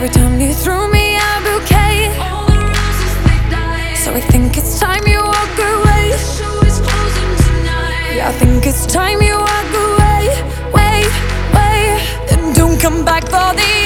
Every time you threw me a bouquet, all the roses they die. So I think it's time you walk away. The show is closing tonight. Yeah, I think it's time you walk away. Wait, wait, and don't come back for the